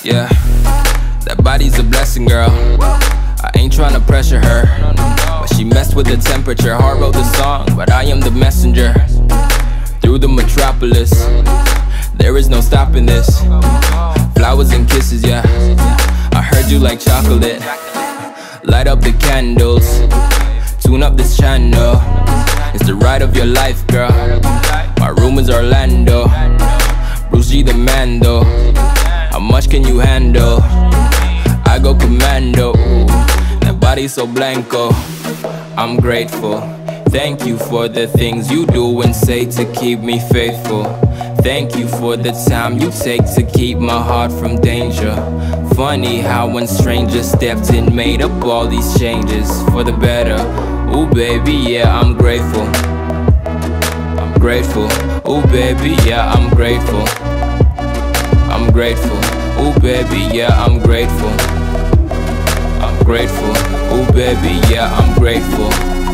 Yeah, that body's a blessing, girl. I ain't tryna pressure her, but she messed with the temperature. Heart wrote the song, but I am the messenger. Through the metropolis, there is no stopping this. Flowers and kisses, yeah. I heard you like chocolate. Light up the candles, tune up this channel. It's the ride of your life, girl. My room is Orlando. Bruce G the Mando. How much can you handle? I go commando. That body so blanco. I'm grateful. Thank you for the things you do and say to keep me faithful. Thank you for the time you take to keep my heart from danger. Funny how when strangers stepped in, made up all these changes for the better. Ooh baby, yeah, I'm grateful. I'm grateful. Ooh baby, yeah, I'm grateful. I'm grateful. Ooh baby, yeah, I'm grateful. I'm grateful. Ooh baby, yeah, I'm grateful.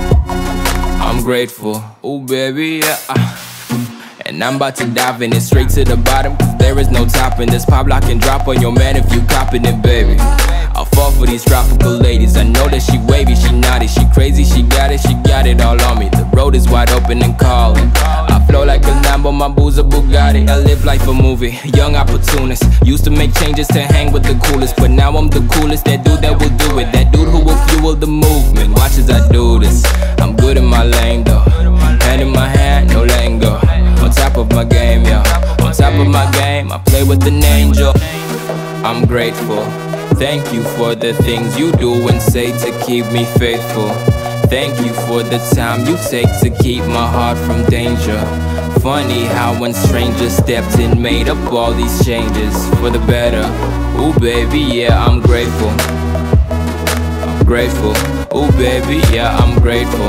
I'm grateful. Ooh baby, yeah. And I'm about to dive in it straight to the bottom, cause there is no topping this. Pop lock and drop on your man if you copping it, baby. I'll fall for these tropical ladies. I know that she wavy, she naughty, she crazy, she got it all on me. The road is wide open and calling. I flow like a Lambo, my boo's a Bugatti. I live life a movie, young opportunist. Used to make changes to hang with the coolest, but now I'm the coolest. That dude that will do it, that dude who will fuel the movement. Watch as I do this. I'm good in my lane though. Hand in my hand, no letting go. On top of my game, yo. On top of my game, I play with an angel. I'm grateful. Thank you for the things you do and say to keep me faithful. Thank you for the time you take to keep my heart from danger. Funny how when strangers stepped in, made up all these changes for the better. Ooh baby, yeah, I'm grateful. I'm grateful. Ooh baby, yeah, I'm grateful.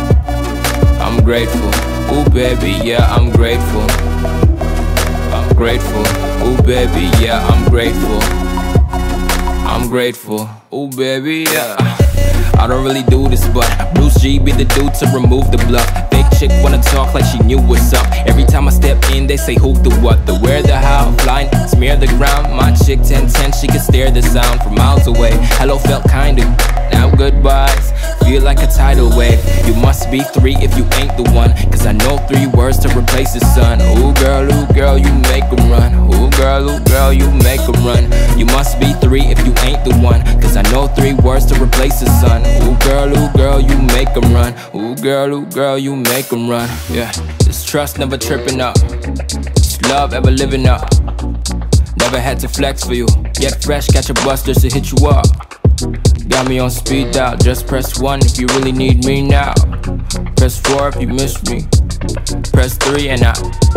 I'm grateful. Ooh baby, yeah, I'm grateful. I'm grateful. Ooh baby, yeah, I'm grateful. I'm grateful. Ooh baby, yeah. I don't really do this, but Bruce G be the dude to remove the bluff. Fake chick wanna talk like she knew what's up. Every time I step in, they say who, the what, the where, the how. Flying, smear the ground. My chick 10-10, she can stare the sound from miles away. Hello felt kinda, now goodbyes feel like a tidal wave. You must be 3 if you ain't the one, cause I know 3 words to replace the sun. Ooh girl, you make 'em run. Ooh girl, you make 'em run. You must be 3 if you ain't the one, cause I know 3 words to replace the sun. Ooh girl, you make 'em run. Ooh girl, you make 'em run. Yeah, this trust never tripping up. This love ever living up. Never had to flex for you. Get fresh, catch a bus just to hit you up. Got me on speed dial, just press 1 if you really need me now. Press 4 if you miss me. Press 3 and I